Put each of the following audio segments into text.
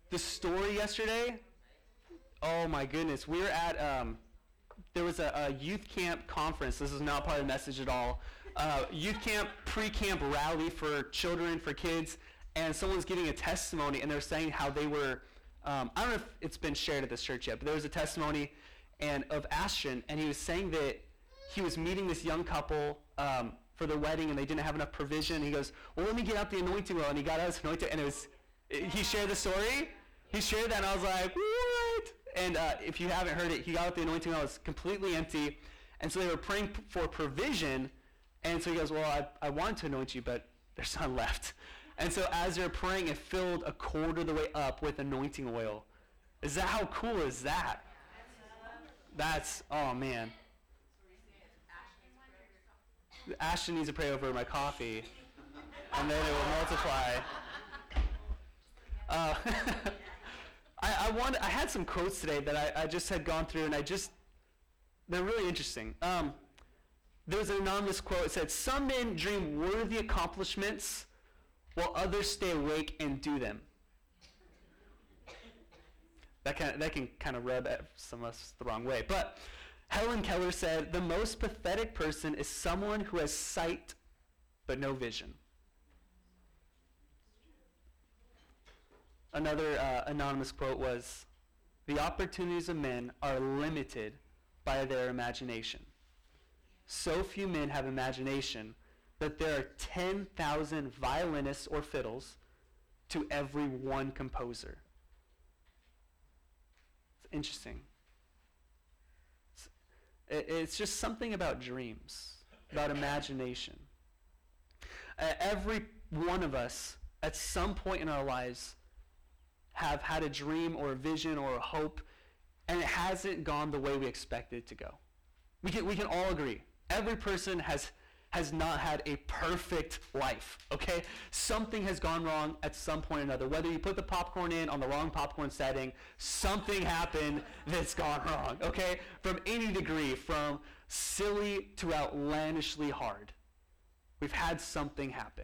the story yesterday, oh my goodness. We were at, there was a youth camp conference. This is not part of the message at all. Youth camp, pre-camp rally for children, for kids, and someone was giving a testimony, and they were saying how they were, I don't know if it's been shared at this church yet, but there was a testimony of Ashton, and he was saying that he was meeting this young couple for their wedding, and they didn't have enough provision. He goes, well, let me get out the anointing oil, and he got out his anointing, and he shared the story. He shared that, and I was like, what? And if you haven't heard it, he got out the anointing oil, it was completely empty, and so they were praying for provision, and so he goes, well, I wanted to anoint you, but there's none left. And so as they're praying, it filled a quarter of the way up with anointing oil. Is that, how cool is that? That's, oh man. Ashton needs to pray over my coffee, and then it will multiply. I had some quotes today that I just had gone through, and they're really interesting. There was an anonymous quote. It said, some men dream worthy accomplishments while others stay awake and do them. That can kind of rub some of us the wrong way. But Helen Keller said, the most pathetic person is someone who has sight but no vision. Another anonymous quote was, the opportunities of men are limited by their imagination. So few men have imagination that there are 10,000 violinists or fiddles to every one composer. It's interesting. It's just something about dreams, about imagination. Every one of us, at some point in our lives, have had a dream or a vision or a hope, and it hasn't gone the way we expected it to go. We can all agree. Every person has not had a perfect life, okay? Something has gone wrong at some point or another. Whether you put the popcorn in on the wrong popcorn setting, something happened that's gone wrong, okay? From any degree, from silly to outlandishly hard. We've had something happen.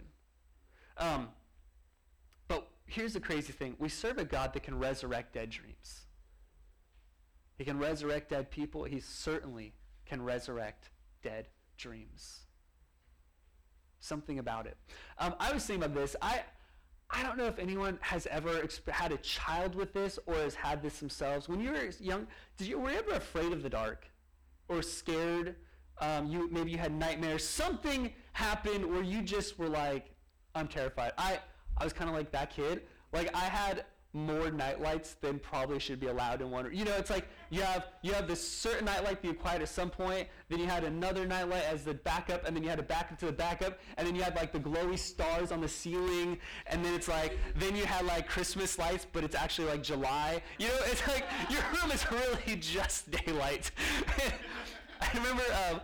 But here's the crazy thing. We serve a God that can resurrect dead dreams. He can resurrect dead people. He certainly can resurrect dead dreams. Something about it. I was thinking about this. I don't know if anyone has ever had a child with this or has had this themselves. When you were young, were you ever afraid of the dark or scared? Maybe you had nightmares. Something happened where you just were like, I'm terrified. I was kind of like that kid. Like, I had more nightlights than probably should be allowed in one. You know, it's like you have this certain nightlight that you acquired at some point, then you had another nightlight as the backup, and then you had to back up to the backup, and then you had like the glowy stars on the ceiling, and then it's like, then you had like Christmas lights, but it's actually like July. You know, it's like your room is really just daylight. I remember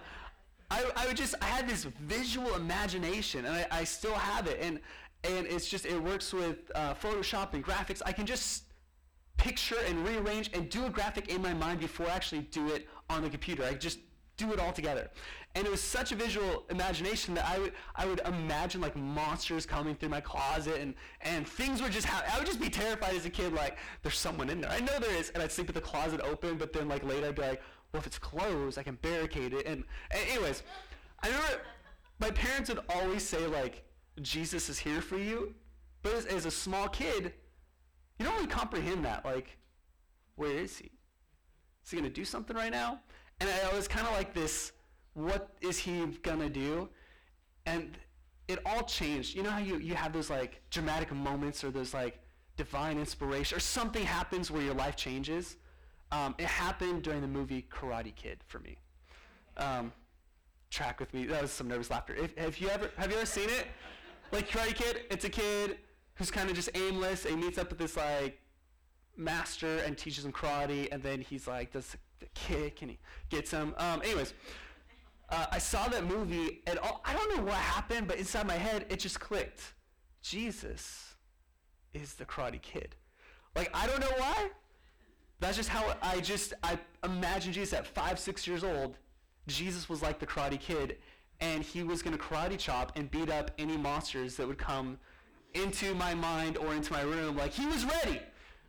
I had this visual imagination, and I still have it, and it's just, it works with Photoshop and graphics. I can just picture and rearrange and do a graphic in my mind before I actually do it on the computer. I just do it all together. And it was such a visual imagination that I would imagine like monsters coming through my closet, and things would just happen. I would just be terrified as a kid, like, there's someone in there. I know there is, and I'd sleep with the closet open, but then like later I'd be like, well, if it's closed, I can barricade it. And anyways, I remember my parents would always say, like, Jesus is here for you. But as a small kid, you don't really comprehend that. Like, where is he? Is he going to do something right now? And I was kind of like this, what is he going to do? And it all changed. You know how you have those like dramatic moments or those like divine inspiration or something happens where your life changes? It happened during the movie Karate Kid for me. Track with me. That was some nervous laughter. Have you ever seen it? Like Karate Kid, it's a kid who's kind of just aimless, and he meets up with this like master and teaches him karate, and then he's like does the kick and he gets him. Anyways, I saw that movie, and I don't know what happened, but inside my head it just clicked. Jesus is the Karate Kid. Like, I don't know why. That's just how I imagined Jesus at 5, 6 years old. Jesus was like the Karate Kid, and he was going to karate chop and beat up any monsters that would come into my mind or into my room. Like, he was ready.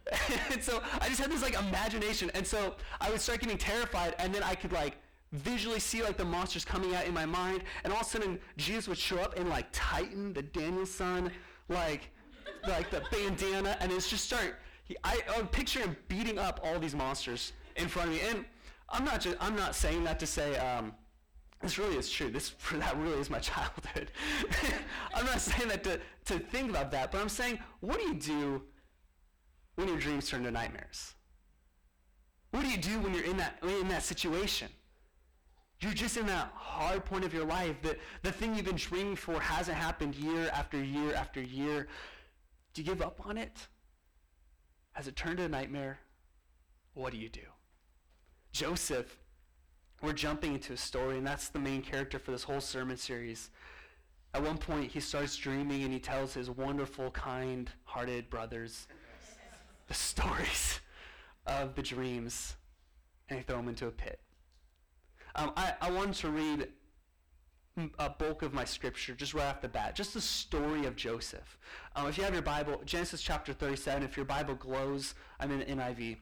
And so I just had this like imagination. And so I would start getting terrified, and then I could like visually see like the monsters coming out in my mind, and all of a sudden Jesus would show up and like tighten the Daniel-san, like the bandana, and it's just start, I would picture him beating up all these monsters in front of me. And I'm not saying that to say, this really is true. That really is my childhood. I'm not saying that to think about that, but I'm saying, what do you do when your dreams turn to nightmares? What do you do when you're in that situation? You're just in that hard point of your life. The thing you've been dreaming for hasn't happened year after year after year. Do you give up on it? Has it turned to a nightmare? What do you do? Joseph, we're jumping into a story, and that's the main character for this whole sermon series. At one point, he starts dreaming, and he tells his wonderful, kind-hearted brothers the stories of the dreams, and they throw him into a pit. I wanted to read a bulk of my scripture just right off the bat, just the story of Joseph. If you have your Bible, Genesis chapter 37, if your Bible glows, I'm in the NIV.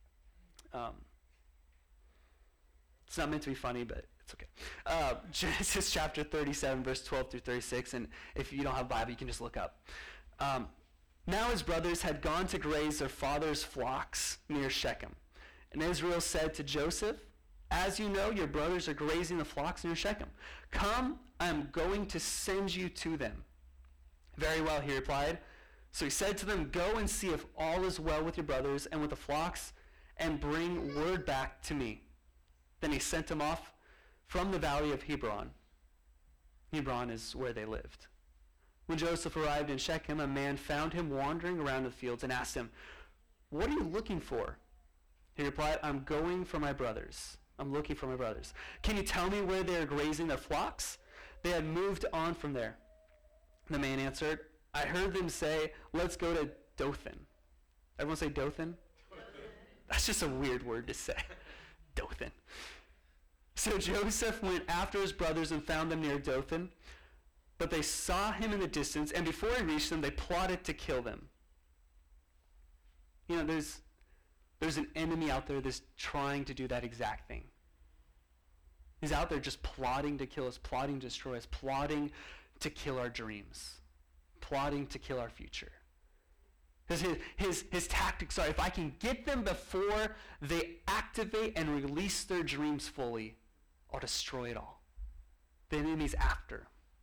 It's not meant to be funny, but it's okay. Genesis chapter 37, verse 12 through 36, and if you don't have a Bible, you can just look up. Now his brothers had gone to graze their father's flocks near Shechem. And Israel said to Joseph, "As you know, your brothers are grazing the flocks near Shechem. Come, I am going to send you to them." "Very well," he replied. So he said to them, "Go and see if all is well with your brothers and with the flocks, and bring word back to me." Then he sent them off from the valley of Hebron. Hebron is where they lived. When Joseph arrived in Shechem, a man found him wandering around the fields and asked him, "What are you looking for?" He replied, "I'm going for my brothers. I'm looking for my brothers. Can you tell me where they are grazing their flocks?" They had moved on from there. The man answered, "I heard them say, 'Let's go to Dothan.'" Everyone say Dothan? That's just a weird word to say. Dothan. So Joseph went after his brothers and found them near Dothan. But they saw him in the distance, and before he reached them, they plotted to kill them. You know, there's an enemy out there that's trying to do that exact thing. He's out there just plotting to kill us, plotting to destroy us, plotting to kill our dreams, plotting to kill our future. Because his tactics are, if I can get them before they activate and release their dreams fully, I'll destroy it all. The enemy's after.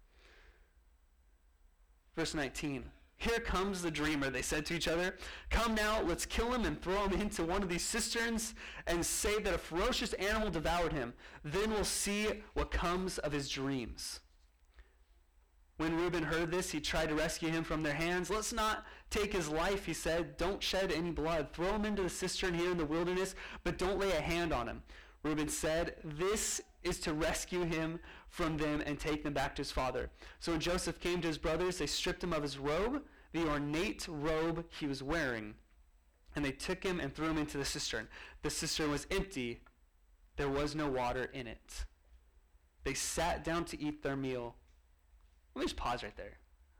Verse 19, "Here comes the dreamer," they said to each other. "Come now, let's kill him and throw him into one of these cisterns and say that a ferocious animal devoured him. Then we'll see what comes of his dreams." When Reuben heard this, he tried to rescue him from their hands. "Let's not take his life," he said. "Don't shed any blood. Throw him into the cistern here in the wilderness, but don't lay a hand on him." Reuben said, "This is to rescue him from them and take them back to his father." So when Joseph came to his brothers, they stripped him of his robe, the ornate robe he was wearing, and they took him and threw him into the cistern. The cistern was empty. There was no water in it. They sat down to eat their meal. Let me just pause right there.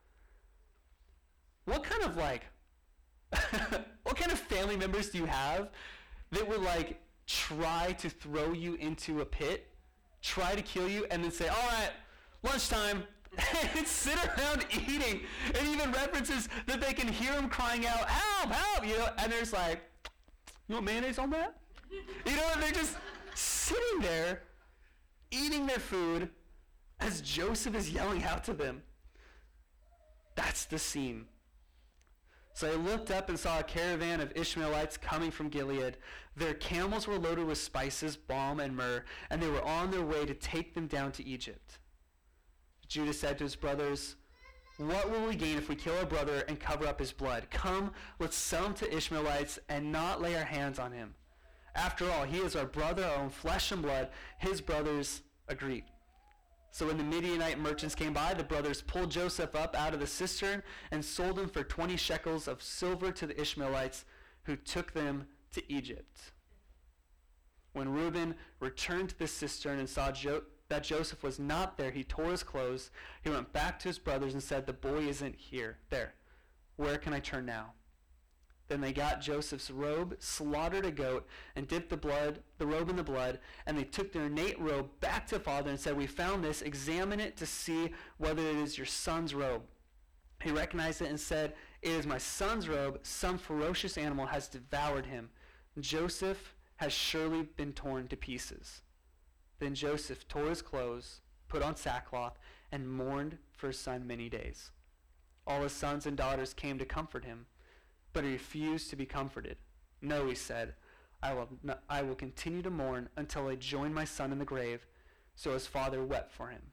What kind of what kind of family members do you have that would try to throw you into a pit, try to kill you, and then say, "All right, lunchtime," and sit around eating, and even references that they can hear them crying out, "Help, help," and there's like, "You want mayonnaise on that?" And they're just sitting there eating their food as Joseph is yelling out to them. That's the scene. So I looked up and saw a caravan of Ishmaelites coming from Gilead. Their camels were loaded with spices, balm, and myrrh, and they were on their way to take them down to Egypt. Judah said to his brothers, "What will we gain if we kill our brother and cover up his blood? Come, let's sell him to Ishmaelites and not lay our hands on him. After all, he is our brother, our own flesh and blood." His brothers agreed. So when the Midianite merchants came by, the brothers pulled Joseph up out of the cistern and sold him for 20 shekels of silver to the Ishmaelites, who took them to Egypt. When Reuben returned to the cistern and saw that Joseph was not there, he tore his clothes. He went back to his brothers and said, "The boy isn't here. There. Where can I turn now?" Then they got Joseph's robe, slaughtered a goat, and dipped the robe in the blood, and they took their innate robe back to father and said, "We found this. Examine it to see whether it is your son's robe." He recognized it and said, "It is my son's robe. Some ferocious animal has devoured him. Joseph has surely been torn to pieces." Then Joseph tore his clothes, put on sackcloth, and mourned for his son many days. All his sons and daughters came to comfort him, but he refused to be comforted. "No," he said, I will continue to mourn until I join my son in the grave." So his father wept for him.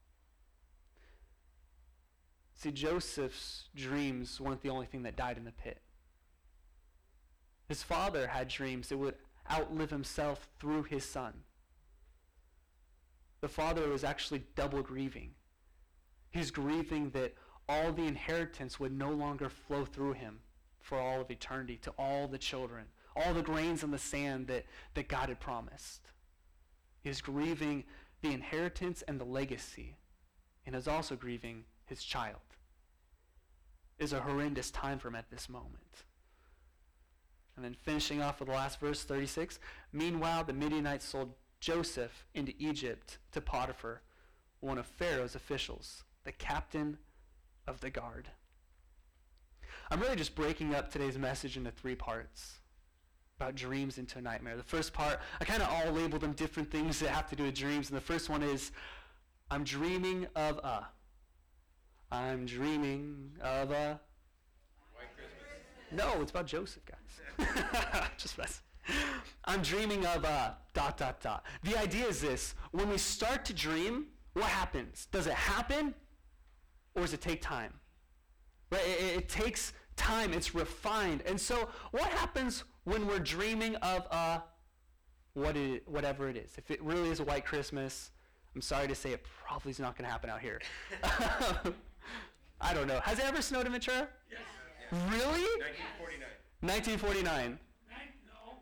See, Joseph's dreams weren't the only thing that died in the pit. His father had dreams that would outlive himself through his son. The father was actually double grieving. He's grieving that all the inheritance would no longer flow through him for all of eternity to all the children, all the grains in the sand that God had promised. He's grieving the inheritance and the legacy, and is also grieving his child. It is a horrendous time for him at this moment. And then finishing off with the last verse, 36, "Meanwhile, the Midianites sold Joseph into Egypt to Potiphar, one of Pharaoh's officials, the captain of the guard." I'm really just breaking up today's message into 3 parts about dreams into a nightmare. The first part, I kind of all labeled them different things that have to do with dreams. And the first one is, I'm dreaming of a. I'm dreaming of a. White Christmas. No, it's about Joseph, guys. Just messing. I'm dreaming of a ... The idea is this. When we start to dream, what happens? Does it happen, or does it take time? Right? It takes time. It's refined. And so what happens when we're dreaming of whatever it is? If it really is a white Christmas, I'm sorry to say it probably is not going to happen out here. I don't know. Has it ever snowed in Ventura? Yes. Really? 1949. 1949. No,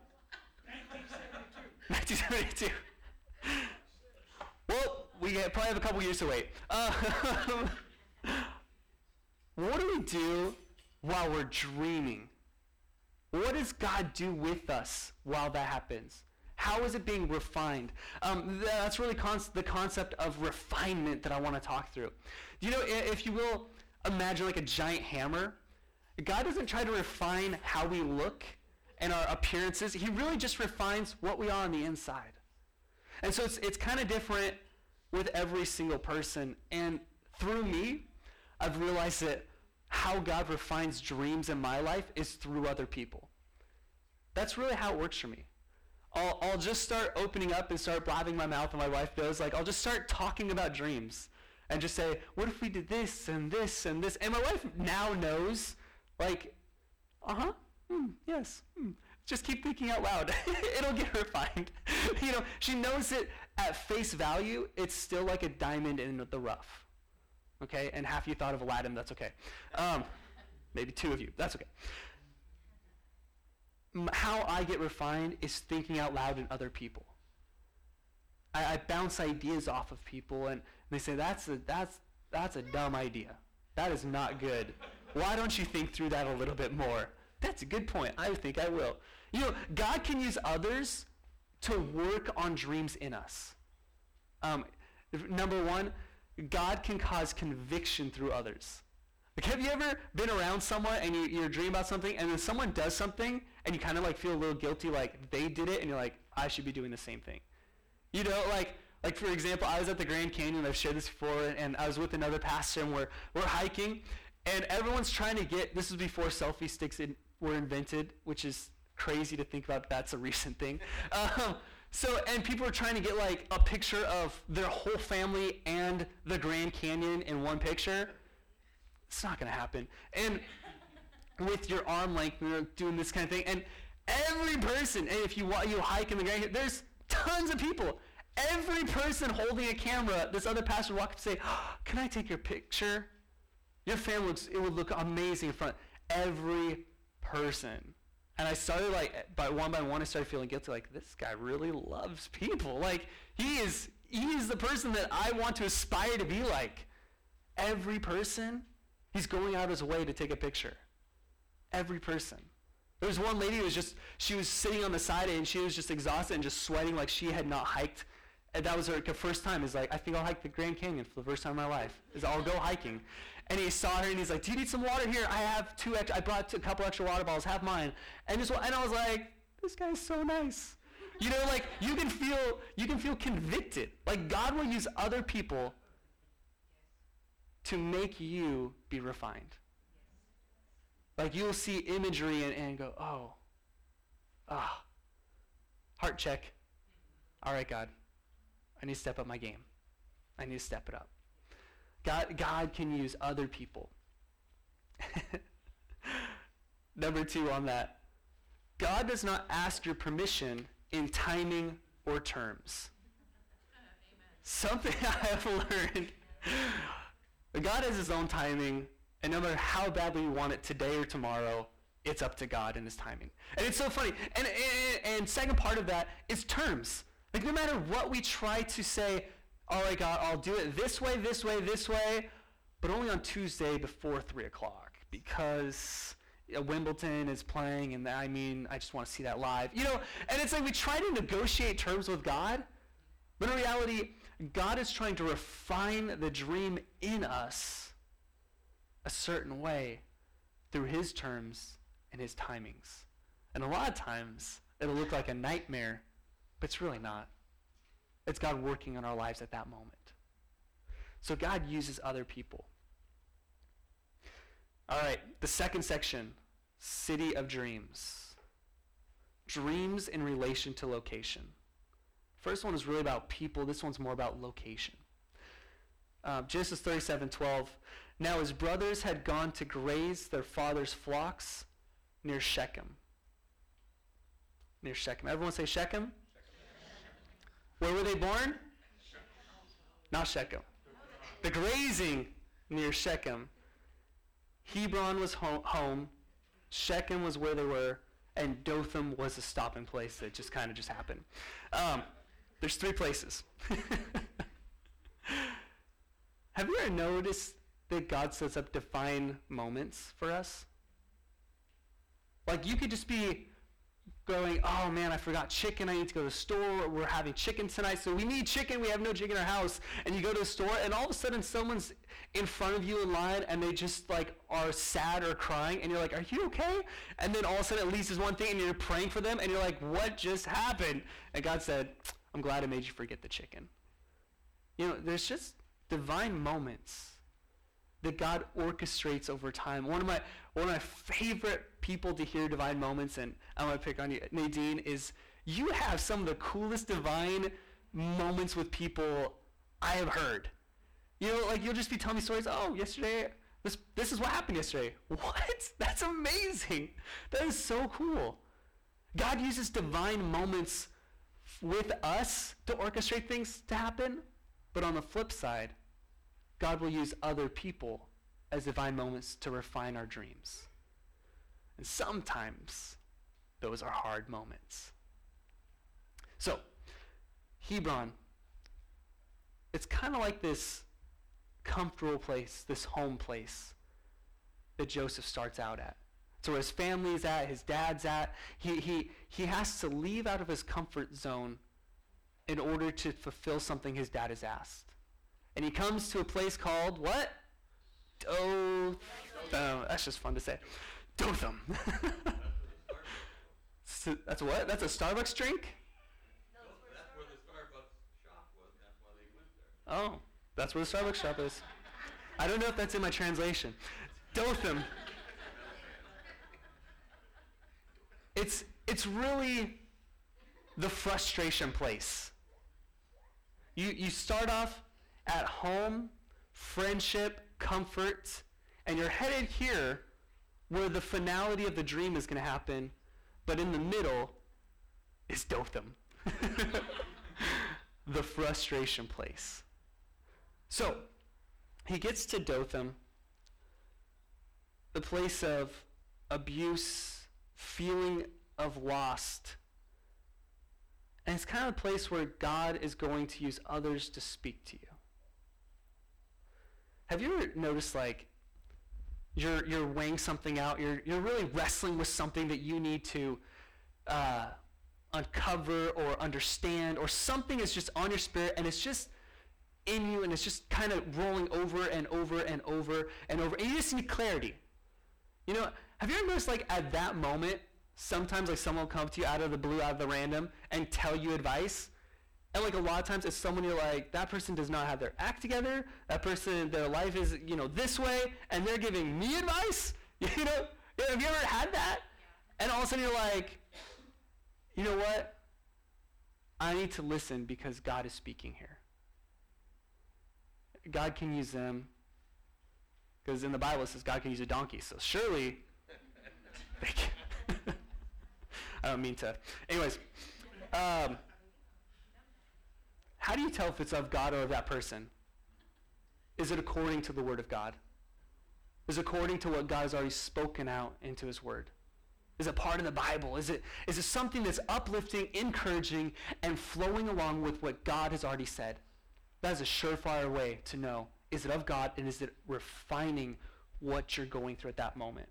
1972. 1972. Well, we probably have a couple years to wait. What do we do while we're dreaming? What does God do with us while that happens? How is it being refined? That's really the concept of refinement that I want to talk through. You know, if you will, imagine like a giant hammer. God doesn't try to refine how we look and our appearances. He really just refines what we are on the inside. And so it's kind of different with every single person. And through me, I've realized that how God refines dreams in my life is through other people. That's really how it works for me. I'll just start opening up and start blabbing my mouth, and my wife knows. Like, I'll just start talking about dreams and just say, what if we did this and this and this? And my wife now knows, like, yes. Just keep thinking out loud. It'll get refined. You know, she knows it at face value. It's still like a diamond in the rough. Okay? And half you thought of Aladdin, that's okay. Maybe 2 of you, that's okay. How I get refined is thinking out loud in other people. I bounce ideas off of people, and they say, that's a dumb idea. That is not good. Why don't you think through that a little bit more? That's a good point. I think I will. You know, God can use others to work on dreams in us. Number 1, God can cause conviction through others. Like, have you ever been around someone and you're dreaming about something, and then someone does something and you kind of like feel a little guilty, like they did it, and you're like, I should be doing the same thing. You know, like for example, I was at the Grand Canyon. I've shared this before, and I was with another pastor, and we're hiking, and everyone's trying to get. This was before selfie sticks were invented, which is crazy to think about. That's a recent thing. And people are trying to get like a picture of their whole family and the Grand Canyon in one picture. It's not going to happen. And with your arm length, doing this kind of thing. And every person, and if you hike in the Grand Canyon, there's tons of people. Every person holding a camera, this other pastor would walk up and say, can I take your picture? Your family it would look amazing in front. Every person. And I started by one, I started feeling guilty, like, this guy really loves people. Like, he is the person that I want to aspire to be like. Every person, he's going out of his way to take a picture. Every person. There was one lady who she was sitting on the side and she was just exhausted and just sweating like she had not hiked. And that was her first time. Is like, I think I'll hike the Grand Canyon for the first time in my life. I'll go hiking. And he saw her and he's like, do you need some water? Here, I have I brought a couple extra water bottles, have mine. And I was like, this guy's so nice. You know, like you can feel convicted. Like God will use other people to make you be refined. Like you'll see imagery and go, heart check. All right, God, I need to step up my game. I need to step it up. God can use other people. Number 2 on that. God does not ask your permission in timing or terms. Something I have learned. God has his own timing, and no matter how badly we want it today or tomorrow, it's up to God and his timing. And it's so funny. And second part of that is terms. Like no matter what we try to say, all right, God, I'll do it this way, this way, this way, but only on Tuesday before 3 o'clock because Wimbledon is playing, and I just want to see that live. You know, and it's like we try to negotiate terms with God, but in reality, God is trying to refine the dream in us a certain way through his terms and his timings. And a lot of times, it'll look like a nightmare, but it's really not. It's God working in our lives at that moment. So God uses other people. All right, the second section, City of Dreams. Dreams in relation to location. First one is really about people. This one's more about location. Genesis 37:12. Now his brothers had gone to graze their father's flocks near Shechem. Near Shechem. Everyone say Shechem? Where were they born? Not Shechem. The grazing near Shechem. Hebron was home. Shechem was where they were. And Dothan was a stopping place that just kind of just happened. There's 3 places. Have you ever noticed that God sets up divine moments for us? Like you could just be going, oh man, I forgot chicken. I need to go to the store. We're having chicken tonight, so we need chicken. We have no chicken in our house. And you go to the store, and all of a sudden someone's in front of you in line, and they just like are sad or crying, and you're like, are you okay? And then all of a sudden it leads to one thing, and you're praying for them, and you're like, what just happened? And God said, I'm glad I made you forget the chicken. You know, there's just divine moments that God orchestrates over time. One of my favorite people to hear divine moments, and I'm going to pick on you, Nadine, is you have some of the coolest divine moments with people I have heard. You know, like you'll just be telling me stories, oh, yesterday, this is what happened yesterday. What? That's amazing. That is so cool. God uses divine moments with us to orchestrate things to happen, but on the flip side, God will use other people as divine moments to refine our dreams. And sometimes those are hard moments. So, Hebron, it's kind of like this comfortable place, this home place that Joseph starts out at. So where his family's at, his dad's at, he has to leave out of his comfort zone in order to fulfill something his dad has asked. And he comes to a place called what? Dothan. That's just fun to say. Dothan. So that's what? That's a Starbucks drink? No, that's where the Starbucks shop was. That's why they went there. Oh, that's where the Starbucks shop is. I don't know if that's in my translation. Dothan. It's really the frustration place. You start off at home, friendship, comfort, and you're headed here where the finality of the dream is going to happen, but in the middle is Dothan. The frustration place. So, he gets to Dothan, the place of abuse, feeling of lost. And it's kind of a place where God is going to use others to speak to you. Have you ever noticed, like, You're weighing something out. You're really wrestling with something that you need to uncover or understand, or something is just on your spirit and it's just in you and it's just kind of rolling over and over and over and over, and you just need clarity. You know, have you ever noticed, like, at that moment, sometimes, like, someone will come to you out of the blue, out of the random, and tell you advice, and, like, a lot of times it's someone you're like, that person does not have their act together, that person, their life is, you know, this way, and they're giving me advice? You know, have you ever had that? And all of a sudden you're like, you know what? I need to listen because God is speaking here. God can use them, because in the Bible it says God can use a donkey, so surely they can. I don't mean to. Anyways, how do you tell if it's of God or of that person? Is it according to the Word of God? Is it according to what God has already spoken out into His Word? Is it part of the Bible? Is it something that's uplifting, encouraging, and flowing along with what God has already said? That is a surefire way to know, is it of God, and is it refining what you're going through at that moment?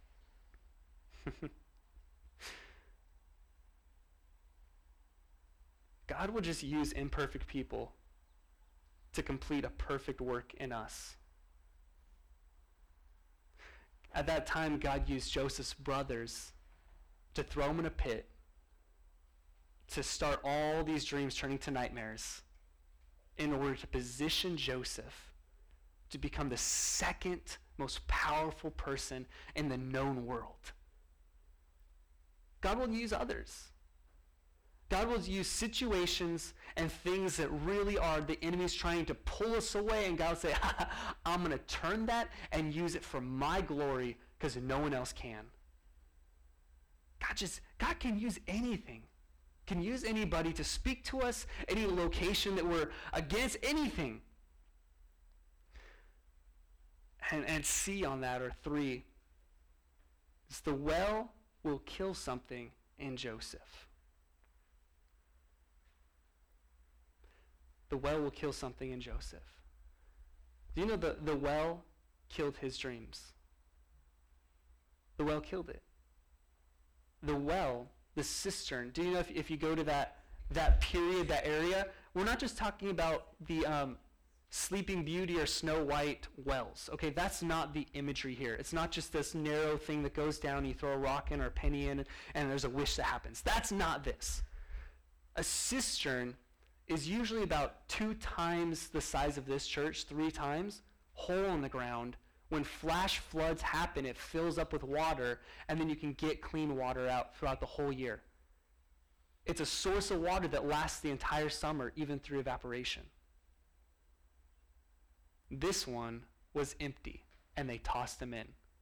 God will just use imperfect people to complete a perfect work in us. At that time, God used Joseph's brothers to throw him in a pit, to start all these dreams turning to nightmares, in order to position Joseph to become the second most powerful person in the known world. God will use others. God will use situations and things that really are the enemy's trying to pull us away, and God will say, I'm going to turn that and use it for my glory because no one else can. God can use anything. Can use anybody to speak to us, any location that we're against, anything. And C on that, or 3, is the well will kill something in Joseph. The well will kill something in Joseph. Do you know the well killed his dreams? The well killed it. The well, the cistern, do you know if you go to that period, that area, we're not just talking about the Sleeping Beauty or Snow White wells. Okay, that's not the imagery here. It's not just this narrow thing that goes down, you throw a rock in or a penny in, and there's a wish that happens. That's not this. A cistern is usually about 2 times the size of this church, 3 times, hole in the ground. When flash floods happen, it fills up with water, and then you can get clean water out throughout the whole year. It's a source of water that lasts the entire summer, even through evaporation. This one was empty, and they tossed him in.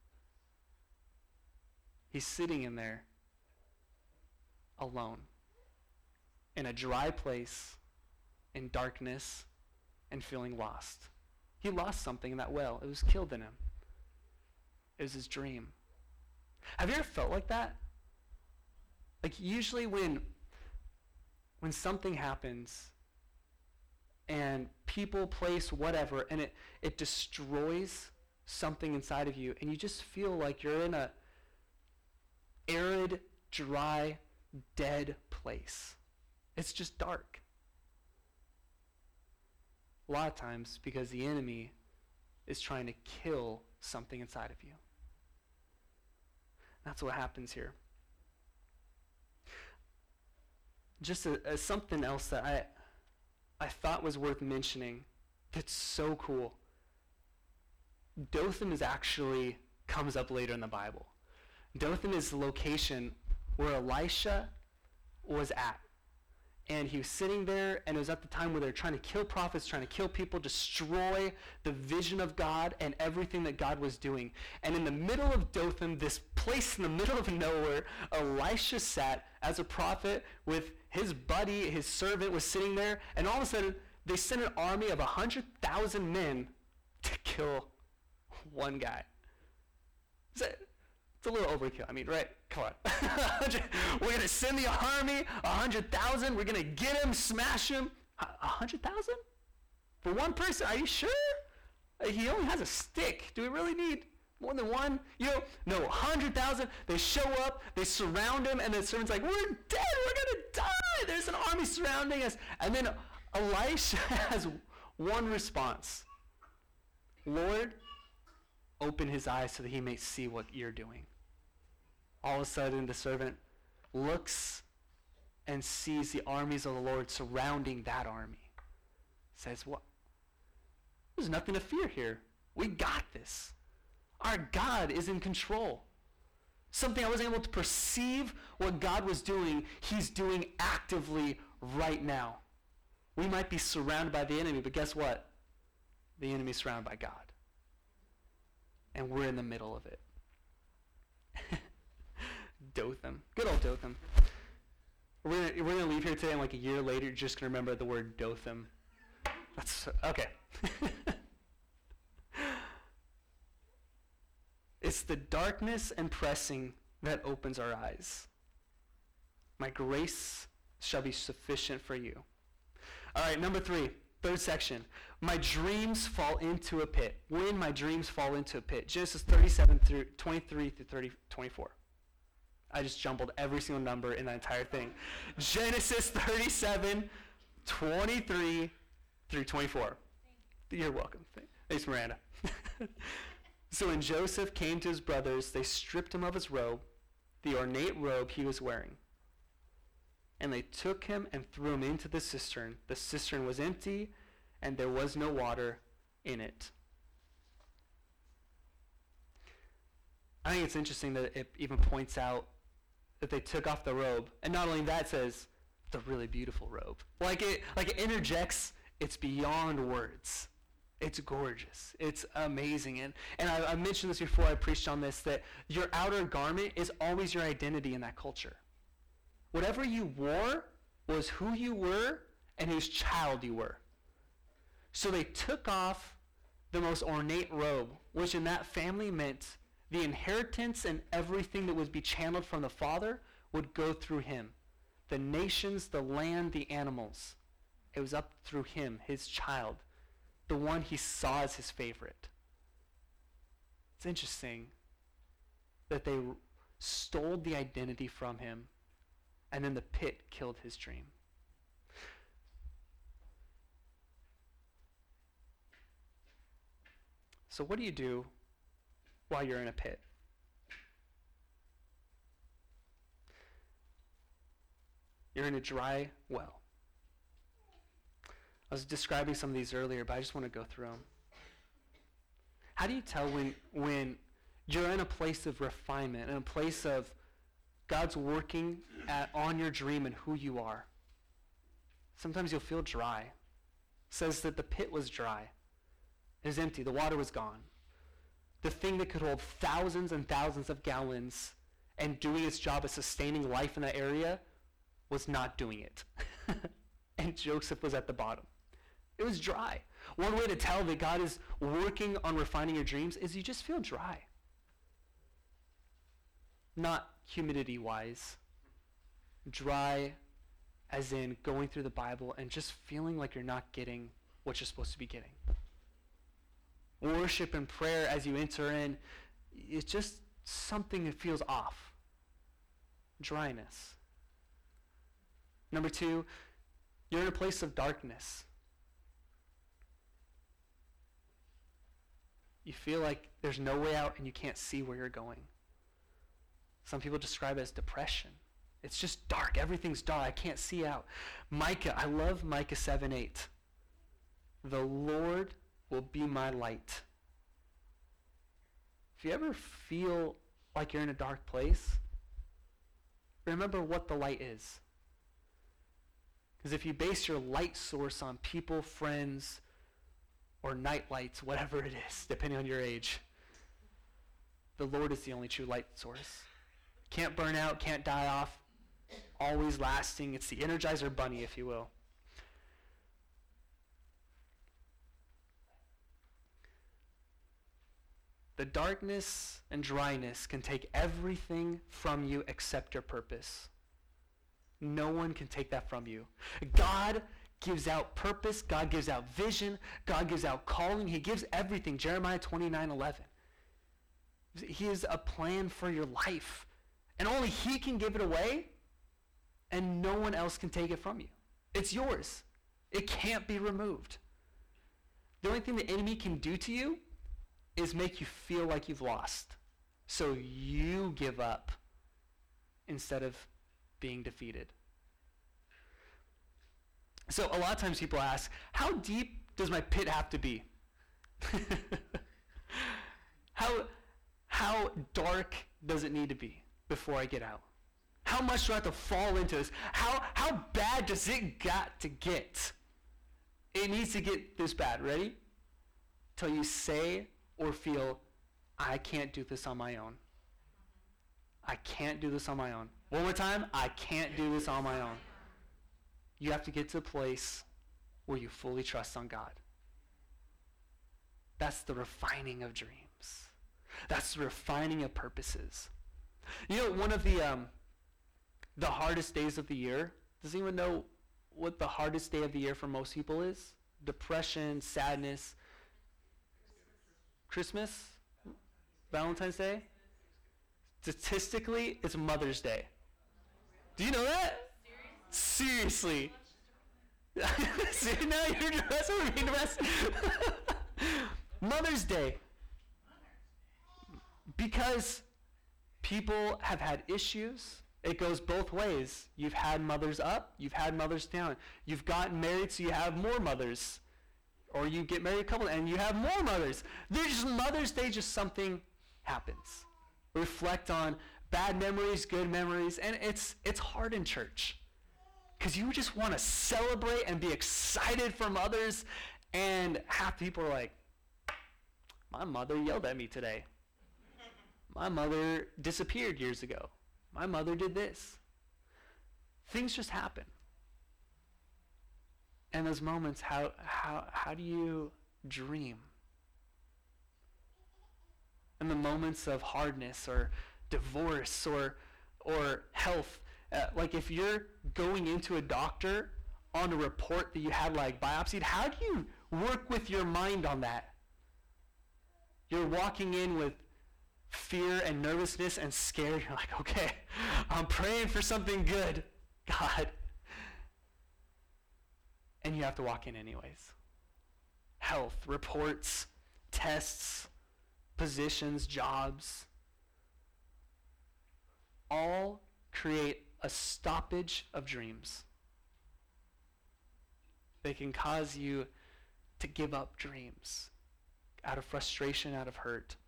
He's sitting in there alone, in a dry place, in darkness, and feeling lost. He lost something in that well. It was killed in him. It was his dream. Have you ever felt like that? Like, usually when something happens and people, place, whatever, and it destroys something inside of you, and you just feel like you're in a arid, dry, dead place. It's just dark. A lot of times because the enemy is trying to kill something inside of you. That's what happens here. Just as something else that I thought was worth mentioning that's so cool. Dothan comes up later in the Bible. Dothan is the location where Elisha was at. And he was sitting there, and it was at the time where they're trying to kill prophets, trying to kill people, destroy the vision of God and everything that God was doing. And in the middle of Dothan, this place in the middle of nowhere, Elisha sat as a prophet with his buddy, his servant was sitting there, and all of a sudden, they sent an army of 100,000 men to kill one guy. It's a little overkill. I mean, right? Come on. We're going to send the army, 100,000. We're going to get him, smash him. 100,000? For one person? Are you sure? He only has a stick. Do we really need More than one? No, 100,000. They show up, they surround him, and the servant's like, we're dead, we're going to die. There's an army surrounding us. And then Elisha has one response. Lord, open his eyes so that he may see what you're doing. All of a sudden, the servant looks and sees the armies of the Lord surrounding that army. Says, what? There's nothing to fear here. We got this. Our God is in control. Something I wasn't able to perceive what God was doing, he's doing actively right now. We might be surrounded by the enemy, but guess what? The enemy is surrounded by God. And we're in the middle of it. Dothan. Good old Dothan. We're gonna leave here today, and like a year later, you're just gonna remember the word Dothan. That's okay. It's the darkness and pressing that opens our eyes. My grace shall be sufficient for you. All right, number 3, third section. My dreams fall into a pit. When my dreams fall into a pit. Genesis 37 through 23 through 24. I just jumbled every single number in that entire thing. Genesis 37, 23 through 24. You're welcome. Thanks, Miranda. So when Joseph came to his brothers, they stripped him of his robe, the ornate robe he was wearing. And they took him and threw him into the cistern. The cistern was empty, and there was no water in it. I think it's interesting that it even points out that they took off the robe. And not only that, it says, it's a really beautiful robe. Like it interjects, it's beyond words. It's gorgeous. It's amazing. And I mentioned this before I preached on this, that your outer garment is always your identity in that culture. Whatever you wore was who you were and whose child you were. So they took off the most ornate robe, which in that family meant the inheritance and everything that would be channeled from the father would go through him. The nations, the land, the animals. It was up through him, his child. The one he saw as his favorite. It's interesting that they stole the identity from him, and then the pit killed his dream. So what do you do while you're in a pit? You're in a dry well. I was describing some of these earlier, but I just want to go through them. How do you tell when you're in a place of refinement, in a place of God's working on your dream and who you are? Sometimes you'll feel dry. It says that the pit was dry. It was empty. The water was gone. The thing that could hold thousands and thousands of gallons and doing its job of sustaining life in that area was not doing it. And Joseph was at the bottom. It was dry. One way to tell that God is working on refining your dreams is you just feel dry. Not humidity-wise. Dry as in going through the Bible and just feeling like you're not getting what you're supposed to be getting. Worship and prayer as you enter in, it's just something that feels off. Dryness. Number 2, you're in a place of darkness. You feel like there's no way out and you can't see where you're going. Some people describe it as depression. It's just dark. Everything's dark. I can't see out. Micah, I love Micah 7:8. The Lord will be my light. If you ever feel like you're in a dark place, remember what the light is. Because if you base your light source on people, friends, or night lights, whatever it is, depending on your age, the Lord is the only true light source. Can't burn out, can't die off, always lasting. It's the Energizer Bunny, if you will. The darkness and dryness can take everything from you except your purpose. No one can take that from you. God gives out purpose. God gives out vision. God gives out calling. He gives everything. Jeremiah 29:11. He has a plan for your life. And only he can give it away, and no one else can take it from you. It's yours. It can't be removed. The only thing the enemy can do to you is make you feel like you've lost. So you give up instead of being defeated. So a lot of times people ask, how deep does my pit have to be? How dark does it need to be before I get out? How much do I have to fall into this? How bad does it got to get? It needs to get this bad. Ready? Till you say or feel, I can't do this on my own. I can't do this on my own. One more time, I can't do this on my own. You have to get to a place where you fully trust on God. That's the refining of dreams. That's the refining of purposes. You know, one of the hardest days of the year, does anyone know what the hardest day of the year for most people is? Depression, sadness, Christmas, Valentine's Day? Statistically, it's Mother's Day. Do you know that? Seriously. See, now you're depressed. We're being depressed. Mother's Day. Because people have had issues. It goes both ways. You've had mothers up, you've had mothers down. You've gotten married, so you have more mothers. Or you get married a couple, and you have more mothers. There's just Mother's Day, just something happens. Reflect on bad memories, good memories, and it's hard in church. Because you just want to celebrate and be excited for mothers, and half people are like, my mother yelled at me today. My mother disappeared years ago. My mother did this. Things just happen. And those moments, how do you dream? In the moments of hardness or divorce or health, like if you're going into a doctor on a report that you had like biopsied, how do you work with your mind on that? You're walking in with fear and nervousness and scared. You're like, okay, I'm praying for something good, God. And you have to walk in anyways. Health, reports, tests, positions, jobs, all create a stoppage of dreams. They can cause you to give up dreams out of frustration, out of hurt.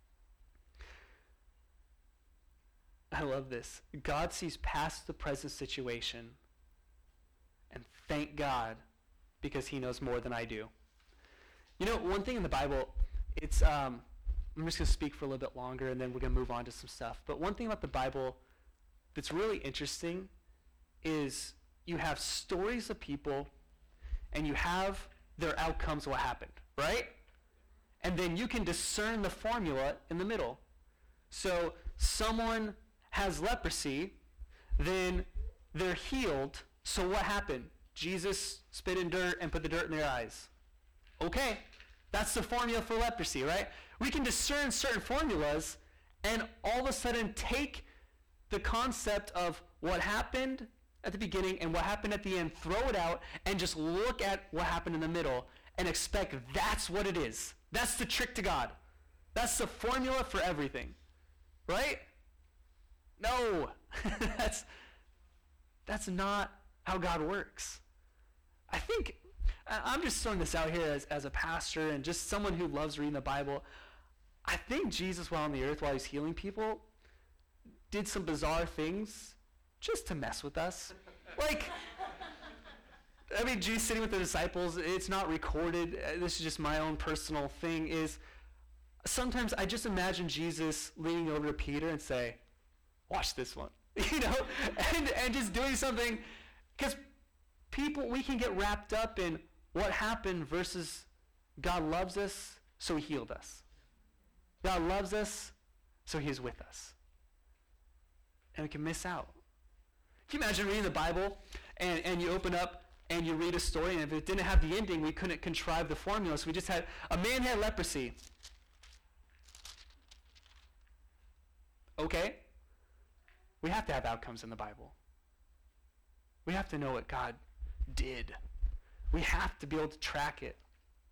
I love this. God sees past the present situation, and thank God, because he knows more than I do. You know, one thing in the Bible, it's, I'm just going to speak for a little bit longer, and then we're going to move on to some stuff. But one thing about the Bible that's really interesting is you have stories of people, and you have their outcomes, what happened, right? And then you can discern the formula in the middle. So someone has leprosy, then they're healed. So what happened? Jesus spit in dirt and put the dirt in their eyes. Okay, that's the formula for leprosy, right? We can discern certain formulas and all of a sudden take the concept of what happened at the beginning and what happened at the end, throw it out, and just look at what happened in the middle and expect that's what it is. That's the trick to God. That's the formula for everything, right? No, that's not how God works. I think, I'm just throwing this out here as a pastor and just someone who loves reading the Bible. I think Jesus, while on the earth, while he's healing people, did some bizarre things just to mess with us. Like, I mean, Jesus sitting with the disciples, it's not recorded. This is just my own personal thing, is sometimes I just imagine Jesus leaning over to Peter and say, watch this one, you know, and just doing something, because people, we can get wrapped up in what happened versus God loves us, so he healed us. God loves us, so he's with us. And we can miss out. Can you imagine reading the Bible and you open up and you read a story, and if it didn't have the ending, we couldn't contrive the formula. So we just had, a man had leprosy. Okay? We have to have outcomes in the Bible. We have to know what God did. We have to be able to track it.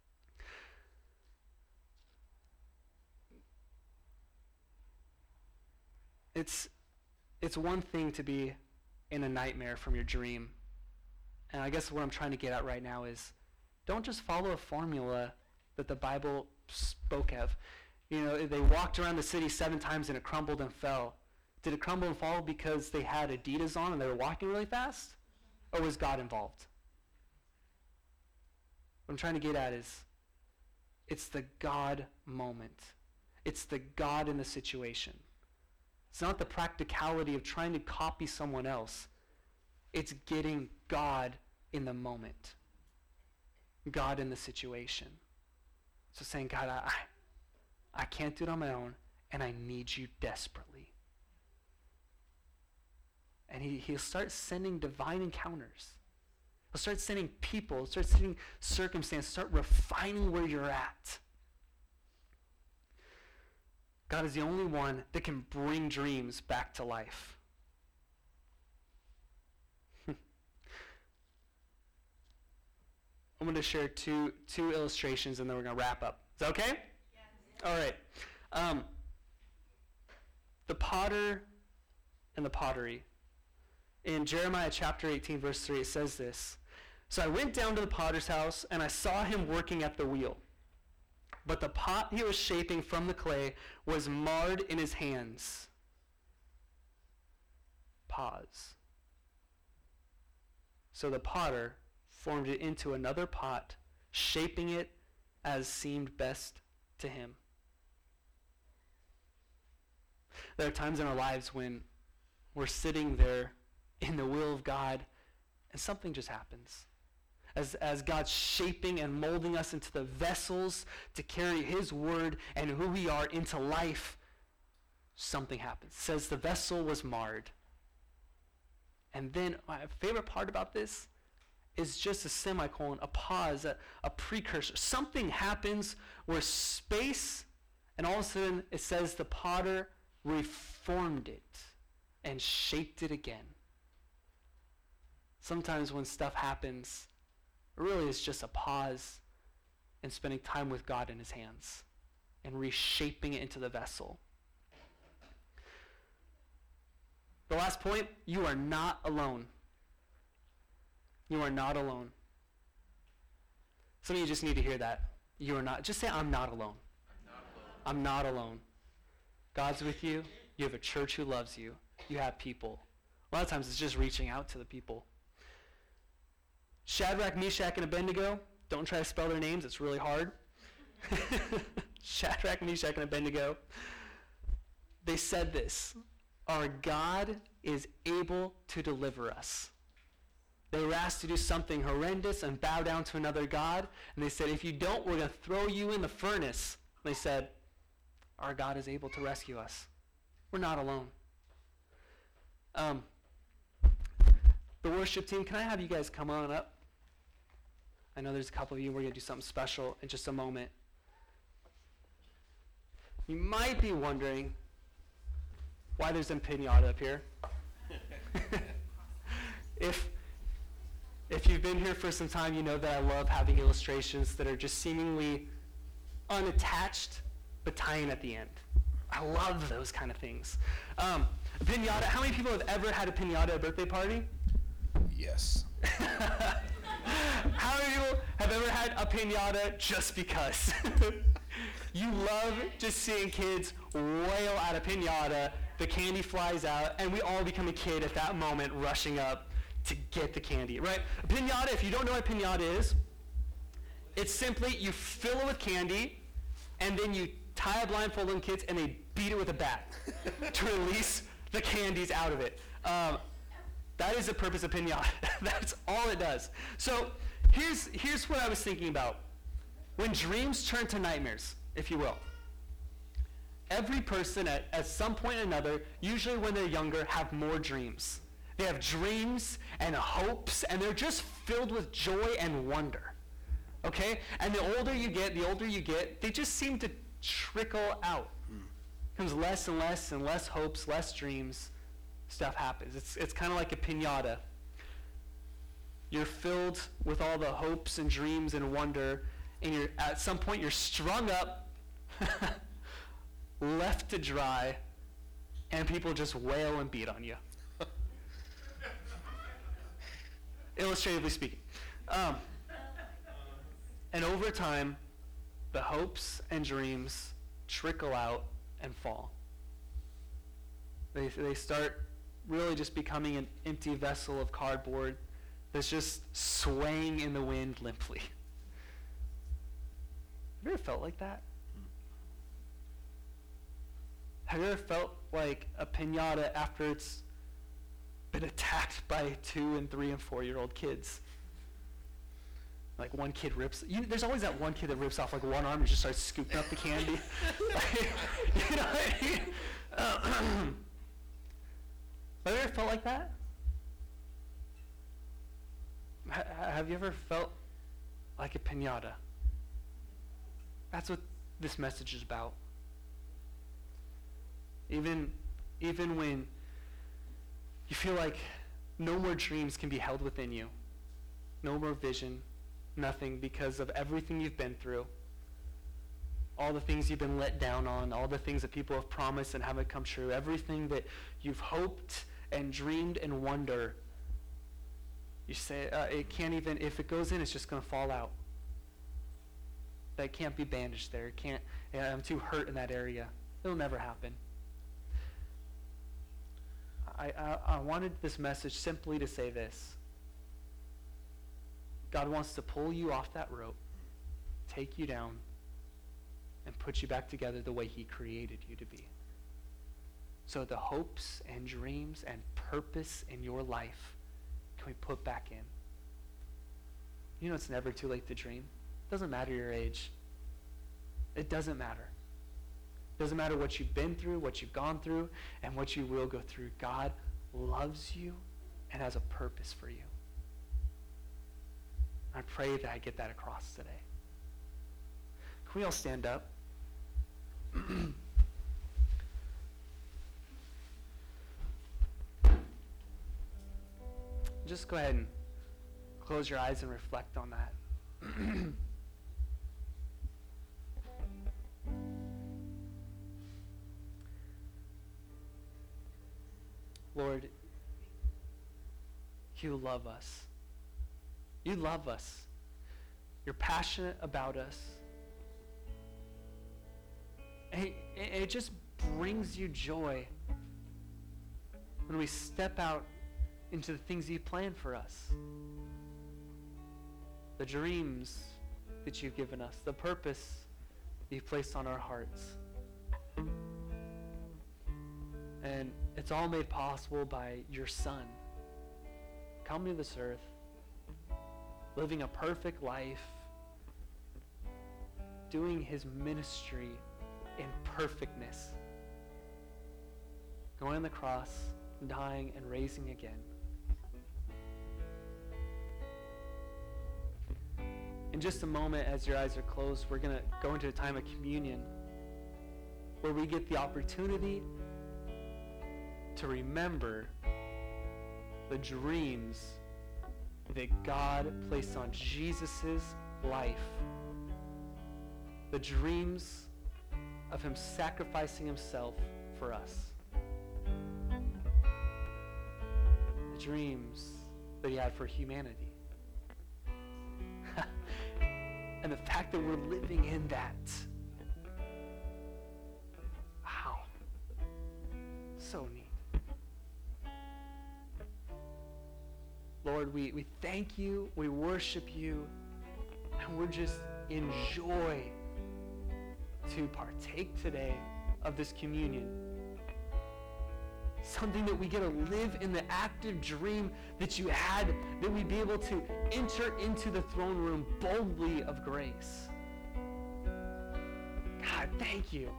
It's one thing to be in a nightmare from your dream. And I guess what I'm trying to get at right now is don't just follow a formula that the Bible spoke of. You know, they walked around the city 7 times and it crumbled and fell. Did it crumble and fall because they had Adidas on and they were walking really fast? Or was God involved? What I'm trying to get at is it's the God moment. It's the God in the situation. It's not the practicality of trying to copy someone else. It's getting God in the moment. God in the situation. So saying, God, I can't do it on my own, and I need you desperately. And he'll start sending divine encounters. He'll start sending people, he'll start sending circumstances, start refining where you're at. God is the only one that can bring dreams back to life. I'm going to share two illustrations and then we're going to wrap up. Is that okay? Yes. All right. The potter and the pottery. In Jeremiah chapter 18, verse 3, it says this. So I went down to the potter's house and I saw him working at the wheel. But the pot he was shaping from the clay was marred in his hands. Pause. So the potter formed it into another pot, shaping it as seemed best to him. There are times in our lives when we're sitting there in the will of God and something just happens. As God's shaping and molding us into the vessels to carry his word and who we are into life, something happens. It says the vessel was marred. And then my favorite part about this is just a semicolon, a pause, a precursor. Something happens where space, and all of a sudden it says the potter reformed it and shaped it again. Sometimes when stuff happens, really it's just a pause and spending time with God in his hands and reshaping it into the vessel. The last point, you are not alone. You are not alone. Some of you just need to hear that. You are not. Just say, I'm not alone. I'm not alone. God's with you. You have a church who loves you. You have people. A lot of times it's just reaching out to the people. Shadrach, Meshach, and Abednego. Don't try to spell their names. It's really hard. Shadrach, Meshach, and Abednego. They said this. Our God is able to deliver us. They were asked to do something horrendous and bow down to another god. And they said, if you don't, we're going to throw you in the furnace. And they said, our God is able to rescue us. We're not alone. The worship team, can I have you guys come on up? I know there's a couple of you. We're going to do something special in just a moment. You might be wondering why there's a piñata up here. If you've been here for some time, you know that I love having illustrations that are just seemingly unattached, but tying at the end. I love those kind of things. A piñata, how many people have ever had a piñata at a birthday party? Yes. How many people have ever had a piñata just because? You love just seeing kids wail at a piñata, the candy flies out, and we all become a kid at that moment rushing up to get the candy, right? A piñata, if you don't know what a piñata is, it's simply you fill it with candy, and then you tie a blindfold on kids, and they beat it with a bat to release the candies out of it. That is the purpose of piñata. That's all it does. So here's what I was thinking about. When dreams turn to nightmares, if you will, every person at some point or another, usually when they're younger, have more dreams. They have dreams and hopes, and they're just filled with joy and wonder. Okay? And the older you get, they just seem to trickle out. becomes less and less and less hopes, less dreams, stuff happens. It's kind of like a piñata. You're filled with all the hopes and dreams and wonder, and at some point you're strung up, left to dry, and people just wail and beat on you. Illustratively speaking. And over time, the hopes and dreams trickle out and fall. They start really just becoming an empty vessel of cardboard that's just swaying in the wind limply. Have you ever felt like that? Have you ever felt like a piñata after it's been attacked by 2 and 3 and 4-year-old kids? Like one kid rips, there's always that one kid that rips off like one arm and just starts scooping up the candy. You know what I mean? Have you ever felt like that? Have you ever felt like a piñata? That's what this message is about. Even when you feel like no more dreams can be held within you, no more vision, nothing, because of everything you've been through, all the things you've been let down on, all the things that people have promised and haven't come true, everything that you've hoped and dreamed and wonder, you say it can't even, if it goes in, it's just going to fall out. That can't be bandaged there. It can't, I'm too hurt in that area. It'll never happen. I wanted this message simply to say this. God wants to pull you off that rope, take you down, and put you back together the way he created you to be. So the hopes and dreams and purpose in your life can we put back in. You know it's never too late to dream. It doesn't matter your age. It doesn't matter. It doesn't matter what you've been through, what you've gone through, and what you will go through. God loves you and has a purpose for you. I pray that I get that across today. Can we all stand up? Just go ahead and close your eyes and reflect on that. Lord, you love us. You love us. You're passionate about us. And it just brings you joy when we step out into the things you plan for us. The dreams that you've given us, the purpose you've placed on our hearts. And it's all made possible by your Son coming to this earth, living a perfect life, doing his ministry in perfectness, going on the cross, dying, and raising again. In just a moment, as your eyes are closed, we're going to go into a time of communion where we get the opportunity to remember the dreams that God placed on Jesus' life. The dreams of him sacrificing himself for us. The dreams that he had for humanity. And the fact that we're living in that. Wow. So neat. Lord, we thank you, we worship you, and we're just in joy to partake today of this communion. Something that we get to live in the active dream that you had, that we'd be able to enter into the throne room boldly of grace. God, thank you.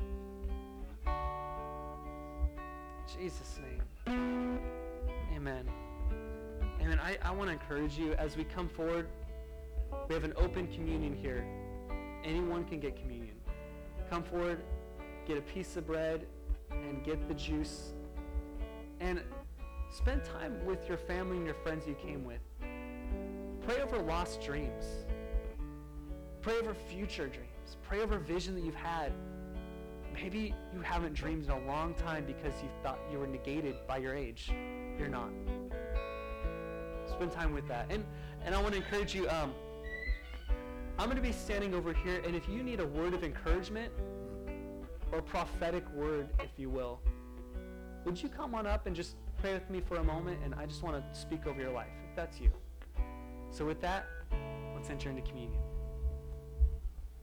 In Jesus' name. Amen. Amen. I want to encourage you as we come forward. We have an open communion here. Anyone can get communion. Come forward. get a piece of bread and get the juice and spend time with your family and your friends you came with. Pray over lost dreams. Pray over future dreams. Pray over vision that you've had. Maybe you haven't dreamed in a long time because you thought you were negated by your age. You're not. Spend time with that. And I want to encourage you, I'm going to be standing over here, and if you need a word of encouragement or prophetic word, if you will, would you come on up and just pray with me for a moment, and I just want to speak over your life, if that's you. So with that, let's enter into communion.